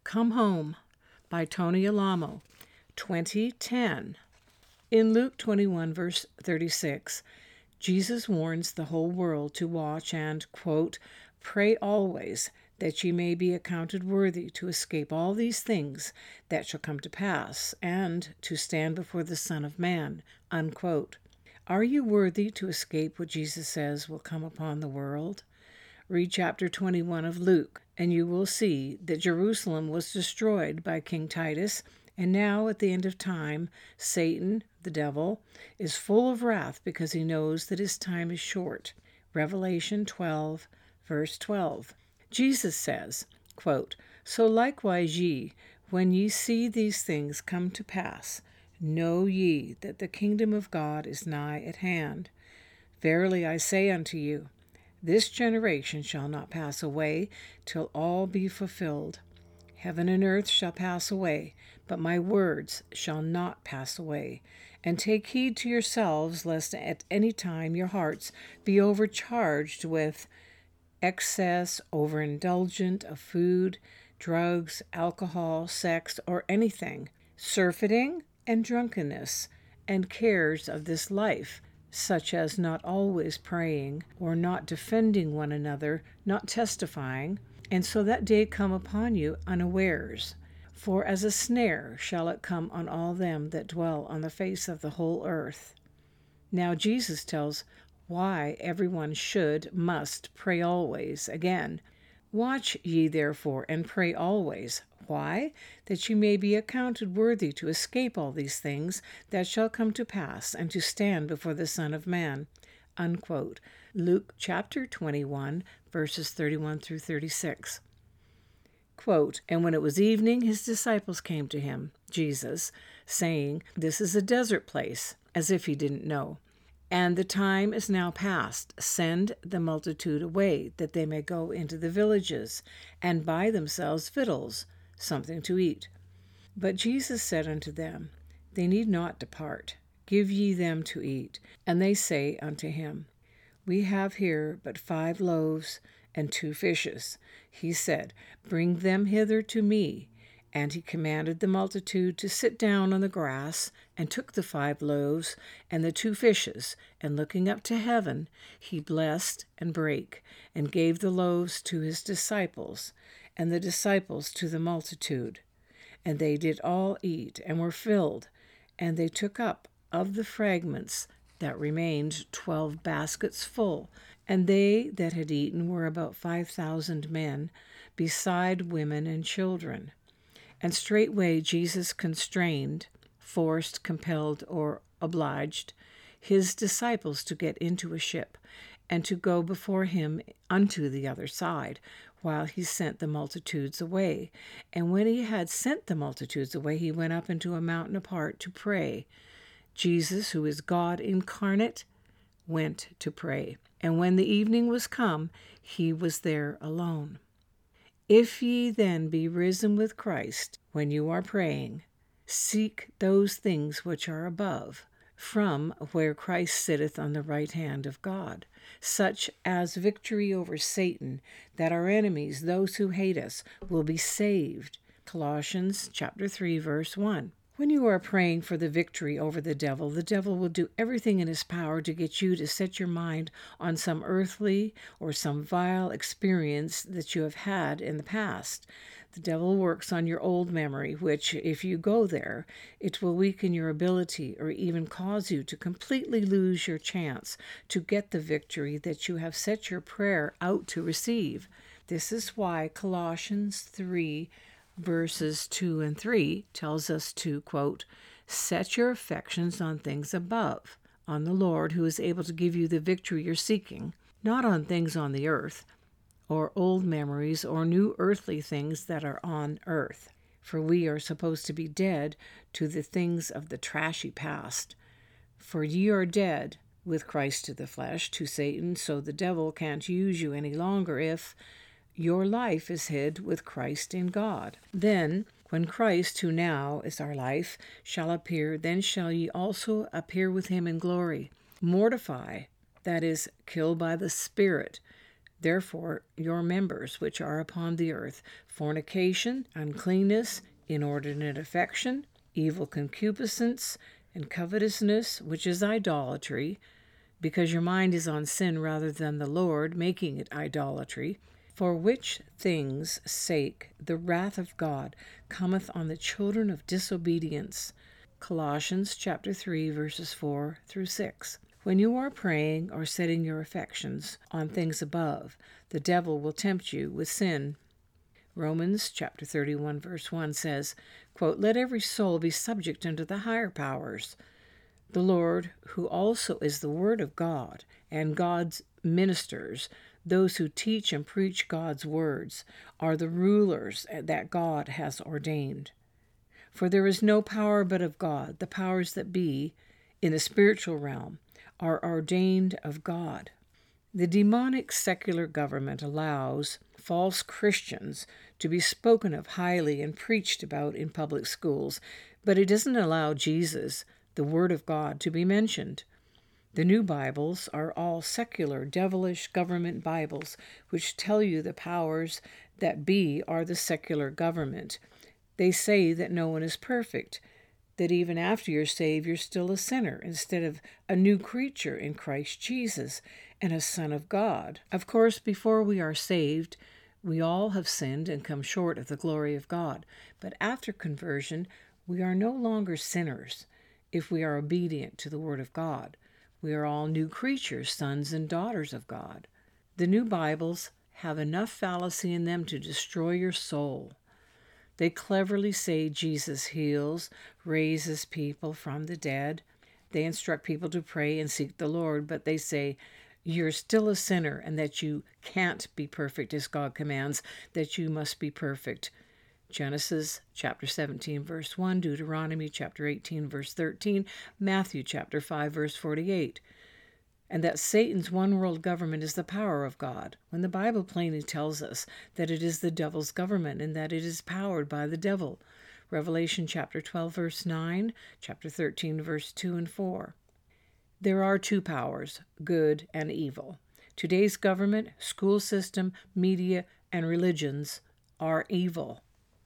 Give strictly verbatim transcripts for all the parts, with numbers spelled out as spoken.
Come Home by Tony Alamo, twenty ten. In Luke twenty-one, verse thirty-six, Jesus warns the whole world to watch and, quote, pray always, that ye may be accounted worthy to escape all these things that shall come to pass, and to stand before the Son of Man, unquote. Are you worthy to escape what Jesus says will come upon the world? Read chapter twenty-one of Luke, and you will see that Jerusalem was destroyed by King Titus, and now at the end of time, Satan, the devil, is full of wrath because he knows that his time is short. Revelation twelve, verse twelve. Jesus says, quote, So likewise ye, when ye see these things come to pass, know ye that the kingdom of God is nigh at hand. Verily I say unto you, this generation shall not pass away till all be fulfilled. Heaven and earth shall pass away, but my words shall not pass away. And take heed to yourselves, lest at any time your hearts be overcharged with excess, overindulgent of food, drugs, alcohol, sex, or anything, surfeiting and drunkenness, and cares of this life, such as not always praying, or not defending one another, not testifying, and so that day come upon you unawares. For as a snare shall it come on all them that dwell on the face of the whole earth. Now Jesus tells why everyone should, must pray always. Again, watch ye therefore, and pray always. Why? That ye may be accounted worthy to escape all these things that shall come to pass, and to stand before the Son of Man. Unquote. Luke chapter twenty-one, verses thirty-one through thirty-six. Quote, And when it was evening, his disciples came to him, Jesus, saying, This is a desert place, as if he didn't know. And the time is now past. Send the multitude away, that they may go into the villages, and buy themselves victuals, something to eat. But Jesus said unto them, They need not depart. Give ye them to eat. And they say unto him, We have here but five loaves and two fishes. He said, Bring them hither to me. And he commanded the multitude to sit down on the grass, and took the five loaves and the two fishes, and looking up to heaven, he blessed and brake, and gave the loaves to his disciples, and the disciples to the multitude. And they did all eat, and were filled, and they took up of the fragments that remained twelve baskets full. And they that had eaten were about five thousand men, beside women and children. And straightway Jesus constrained, forced, compelled, or obliged his disciples to get into a ship, and to go before him unto the other side, while he sent the multitudes away. And when he had sent the multitudes away, he went up into a mountain apart to pray. Jesus, who is God incarnate, went to pray. And when the evening was come, he was there alone. If ye then be risen with Christ, when you are praying, seek those things which are above, from where Christ sitteth on the right hand of God, such as victory over Satan, that our enemies, those who hate us, will be saved. Colossians chapter three, verse one. When you are praying for the victory over the devil, the devil will do everything in his power to get you to set your mind on some earthly or some vile experience that you have had in the past. The devil works on your old memory, which, if you go there, it will weaken your ability or even cause you to completely lose your chance to get the victory that you have set your prayer out to receive. This is why Colossians three verses two and three tells us to, quote, set your affections on things above, on the Lord who is able to give you the victory you're seeking, not on things on the earth, or old memories or new earthly things that are on earth. For we are supposed to be dead to the things of the trashy past. For ye are dead with Christ to the flesh, to Satan, so the devil can't use you any longer if your life is hid with Christ in God. Then, when Christ, who now is our life, shall appear, then shall ye also appear with him in glory. Mortify, that is, kill by the Spirit, Therefore your members which are upon the earth, fornication, uncleanness, inordinate affection, evil concupiscence, and covetousness, which is idolatry, because your mind is on sin rather than the Lord, making it idolatry, for which things' sake the wrath of God cometh on the children of disobedience. Colossians chapter three, verses four through six. When you are praying or setting your affections on things above, the devil will tempt you with sin. Romans chapter thirty-one, verse one says, quote, "Let every soul be subject unto the higher powers. The Lord, who also is the Word of God, and God's ministers, those who teach and preach God's words, are the rulers that God has ordained. For there is no power but of God. The powers that be, in the spiritual realm, are ordained of God." The demonic secular government allows false Christians to be spoken of highly and preached about in public schools, but it doesn't allow Jesus, the Word of God, to be mentioned. The new Bibles are all secular, devilish government Bibles, which tell you the powers that be are the secular government. They say that no one is perfect, that even after you're saved, you're still a sinner instead of a new creature in Christ Jesus and a son of God. Of course, before we are saved, we all have sinned and come short of the glory of God. But after conversion, we are no longer sinners if we are obedient to the Word of God. We are all new creatures, sons and daughters of God. The new Bibles have enough fallacy in them to destroy your soul. They cleverly say Jesus heals, raises people from the dead. They instruct people to pray and seek the Lord, but they say you're still a sinner and that you can't be perfect as God commands, that you must be perfect. Genesis chapter seventeen, verse one, Deuteronomy chapter eighteen, verse thirteen, Matthew chapter five, verse forty-eight. And that Satan's one-world government is the power of God, when the Bible plainly tells us that it is the devil's government and that it is powered by the devil. Revelation chapter twelve, verse nine, chapter thirteen, verse two and four. There are two powers, good and evil. Today's government, school system, media, and religions are evil.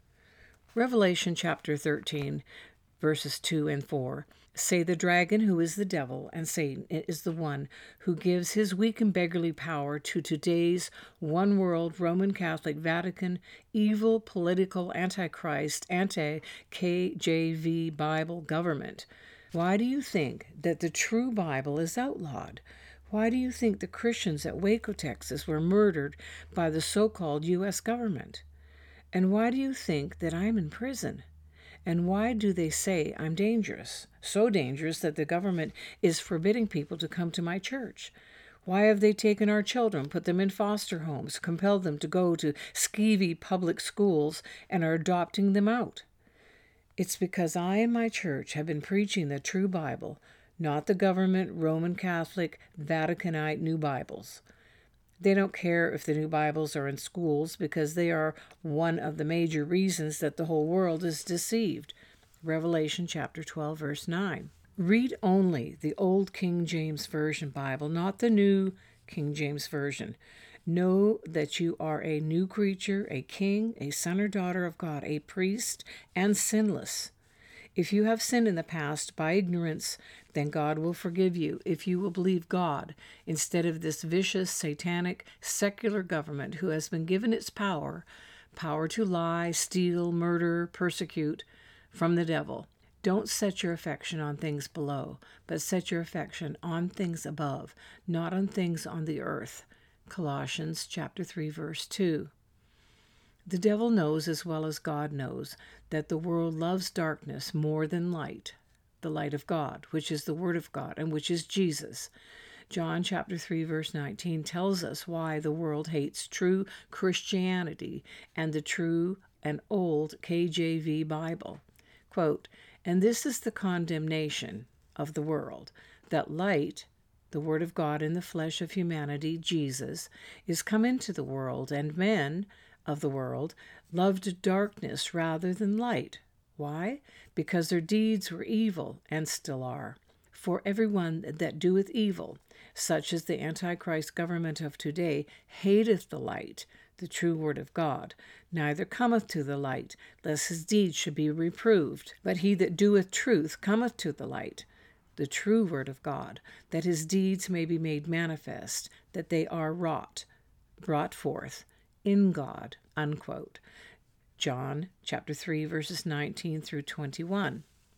Revelation chapter thirteen, verses two and four, say the dragon, who is the devil, and Satan is the one who gives his weak and beggarly power to today's one-world Roman Catholic Vatican, evil, political, antichrist, anti-K J V Bible government. Why do you think that the true Bible is outlawed? Why do you think the Christians at Waco, Texas were murdered by the so-called U S government? And why do you think that I'm in prison? And why do they say I'm dangerous? So dangerous that the government is forbidding people to come to my church. Why have they taken our children, put them in foster homes, compelled them to go to skeevy public schools, and are adopting them out? It's because I and my church have been preaching the true Bible, not the government, Roman Catholic, Vaticanite New Bibles. They don't care if the new Bibles are in schools because they are one of the major reasons that the whole world is deceived. Revelation chapter twelve, verse nine. Read only the old King James Version Bible, not the new King James Version. Know that you are a new creature, a king, a son or daughter of God, a priest, and sinless. If you have sinned in the past by ignorance, then God will forgive you if you will believe God instead of this vicious, satanic, secular government who has been given its power, power to lie, steal, murder, persecute, from the devil. Don't set your affection on things below, but set your affection on things above, not on things on the earth. Colossians chapter three, verse two. The devil knows as well as God knows that the world loves darkness more than light, the light of God, which is the Word of God, and which is Jesus. John chapter three, verse nineteen tells us why the world hates true Christianity and the true and old K J V Bible. Quote, "And this is the condemnation of the world, that light, the Word of God in the flesh of humanity, Jesus, is come into the world, and men of the world loved darkness rather than light." Why? Because their deeds were evil and still are. For everyone that doeth evil, such as the Antichrist government of today, hateth the light, the true word of God, neither cometh to the light, lest his deeds should be reproved. But he that doeth truth cometh to the light, the true word of God, that his deeds may be made manifest, that they are wrought, brought forth in God." Unquote. John chapter three, verses nineteen through twenty-one.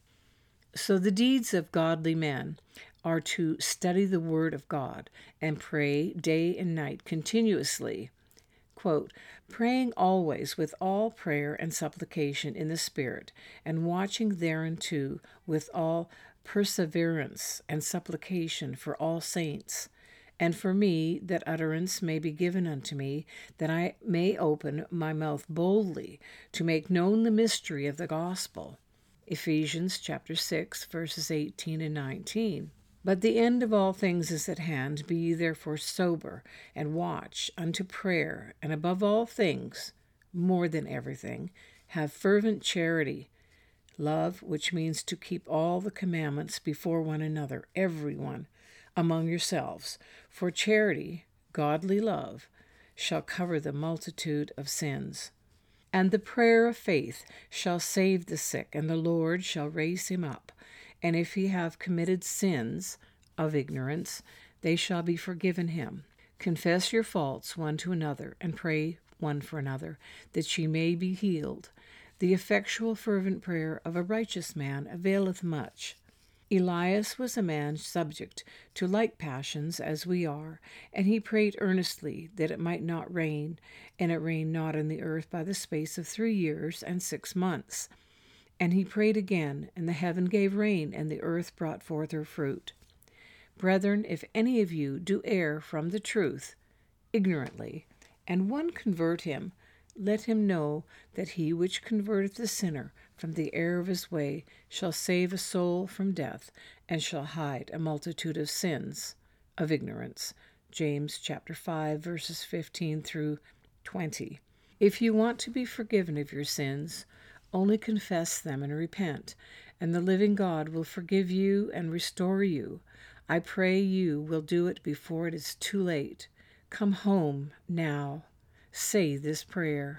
So the deeds of godly men are to study the word of God and pray day and night continuously, quote, "praying always with all prayer and supplication in the Spirit, and watching thereunto with all perseverance and supplication for all saints, and for me, that utterance may be given unto me, that I may open my mouth boldly to make known the mystery of the gospel." Ephesians chapter six, verses eighteen and nineteen. "But the end of all things is at hand. Be ye therefore sober, and watch unto prayer, and above all things, more than everything, have fervent charity, love, which means to keep all the commandments before one another, everyone, among yourselves. For charity, godly love, shall cover the multitude of sins. And the prayer of faith shall save the sick, and the Lord shall raise him up. And if he have committed sins of ignorance, they shall be forgiven him. Confess your faults one to another, and pray one for another, that ye may be healed. The effectual fervent prayer of a righteous man availeth much." Elias was a man subject to like passions as we are, and he prayed earnestly that it might not rain, and it rained not in the earth by the space of three years and six months. And he prayed again, and the heaven gave rain, and the earth brought forth her fruit. Brethren, if any of you do err from the truth, ignorantly, and one convert him, let him know that he which converteth the sinner from the error of his way shall save a soul from death, and shall hide a multitude of sins of ignorance. James chapter five, verses fifteen through twenty. If you want to be forgiven of your sins, only confess them and repent, and the living God will forgive you and restore you. I pray you will do it before it is too late. Come home now. Say this prayer: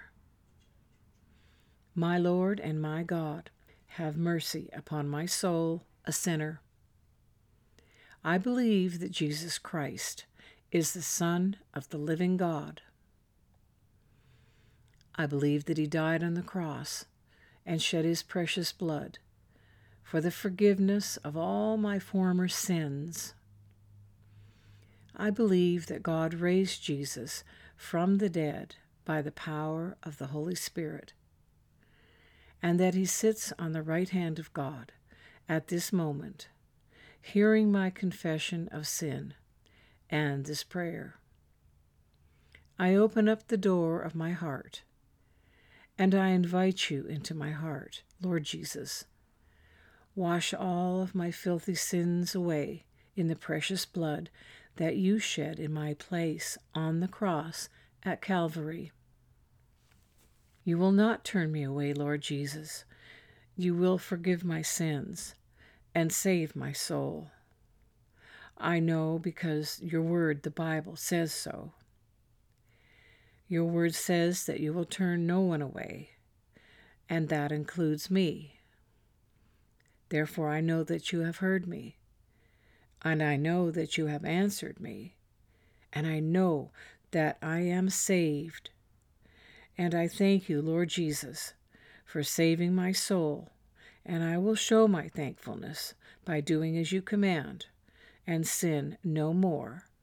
"My Lord and my God, have mercy upon my soul, a sinner. I believe that Jesus Christ is the Son of the living God. I believe that he died on the cross and shed his precious blood for the forgiveness of all my former sins. I believe that God raised Jesus from the dead by the power of the Holy Spirit, and that he sits on the right hand of God at this moment, hearing my confession of sin and this prayer. I open up the door of my heart, and I invite you into my heart, Lord Jesus. Wash all of my filthy sins away in the precious blood that you shed in my place on the cross at Calvary. You will not turn me away, Lord Jesus. You will forgive my sins and save my soul. I know because your word, the Bible, says so. Your word says that you will turn no one away, and that includes me. Therefore, I know that you have heard me, and I know that you have answered me, and I know that I am saved. And I thank you, Lord Jesus, for saving my soul, and I will show my thankfulness by doing as you command, and sin no more.